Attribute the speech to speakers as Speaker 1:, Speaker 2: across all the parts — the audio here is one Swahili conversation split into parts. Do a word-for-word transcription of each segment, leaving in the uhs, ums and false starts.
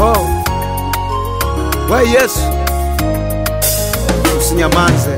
Speaker 1: Oh, we Yesu, usinyamaze.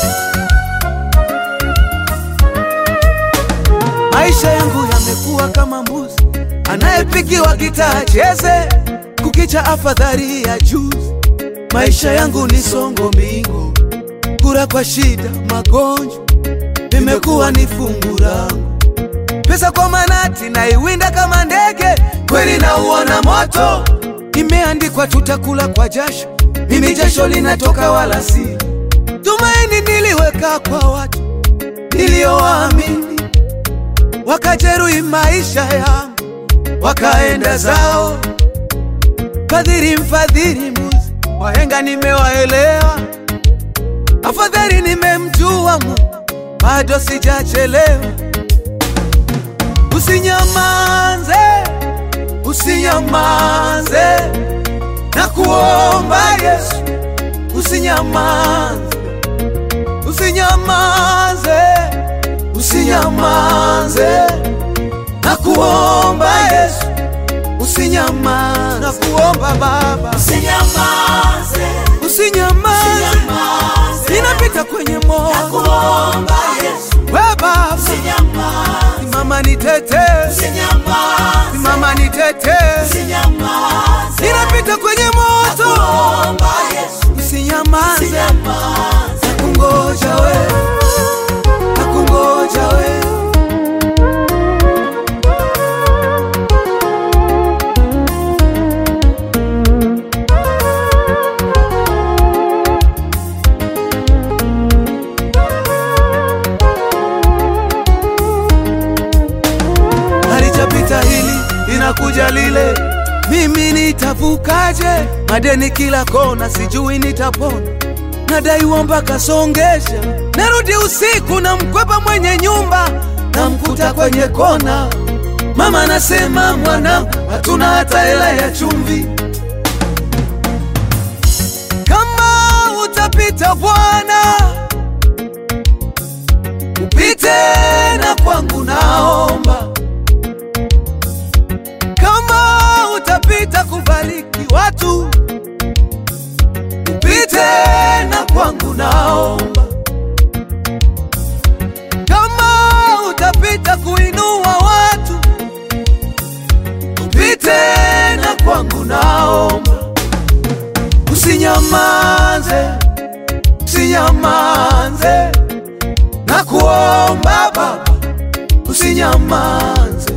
Speaker 1: Maisha yangu yamekuwa kama mbuzi anayepigiwa gitaa cheze, kukicha afadhali ya juzi. Maisha yangu ni songo mbingu, kura kwa shida, magonjwa nimekuwa ni fungu langu. Pesa kwa manati na iwinda kama ndege, kweli na uona moto. Imeandikwa tutakula kwa jasho, mimi jasho linatoka wala si. Tumaini niliweka kwa watu niliowaamini, wakajeruhi maisha yangu wakaenda zao. Fadhili mfadhili muzi, wahenga nimewaelewa. Afadhali nimemjua Mungu, bado sijachelewa. Usinyamaze, usinyamaze, nakuomba Yesu. Usinyamaze, usinyamaze, usinyamaze, nakuomba Yesu. Usinyamaze, nakuomba Baba.
Speaker 2: Usinyamaze,
Speaker 1: usinyamaze, ninapita kwenye moto.
Speaker 2: nakuomba Yesu.
Speaker 1: We Baba,
Speaker 2: Usinyamaze,
Speaker 1: simama nitete.
Speaker 2: usinyamaze,
Speaker 1: Simama nitete.
Speaker 2: usinyamaze,
Speaker 1: Ninapita kwenye moto.
Speaker 2: nakuomba Yesu.
Speaker 1: Usinyamaze,
Speaker 2: Usinyamaze,
Speaker 1: nakungoja we, nakungoja we. Halijapita hili, inakuja lile. Mimi nitavukaje? Madeni kila kona, sijui nitapona. Nadaiwa mpaka songesha, narudi usiku na mkwepa mwenye nyumba, na mkuta kwenye kona. Mama anasema mwanangu, hatuna hata hela ya chumvi. Kama utapita Bwana, upite na kwangu naomba. Kama utapita kubariki watu, upite na kwangu naomba. Kama utapita kuinua watu, upite na kwangu naomba. Usinyamaze, usinyamaze, nakuomba Baba. Usinyamaze,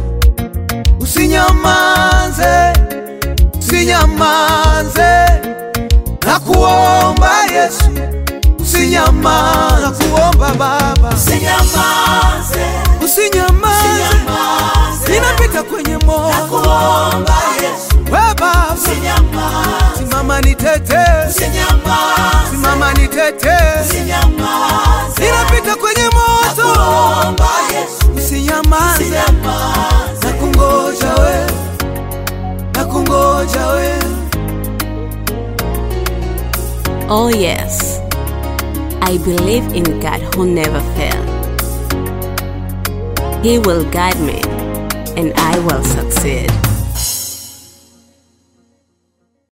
Speaker 1: usinyamaze, usinyamaze, nakuomba Yesu. Usinyamaze, nakuomba Baba.
Speaker 2: usinyamaze,
Speaker 1: Usinyamaze,
Speaker 2: usinyamaze,
Speaker 1: ninapita kwenye moto.
Speaker 2: nakuomba Yesu.
Speaker 1: We Baba,
Speaker 2: Usinyamaze,
Speaker 1: simama nitete.
Speaker 2: usinyamaze,
Speaker 1: Simama nitete.
Speaker 2: usinyamaze,
Speaker 1: Ninapita kwenye moto.
Speaker 2: nakuomba Yesu.
Speaker 1: Usinyamaze,
Speaker 2: Usinyamaze,
Speaker 1: nakungoja we, nakungoja we.
Speaker 3: Oh yes, I believe in God who never fails. He will guide me and I will succeed.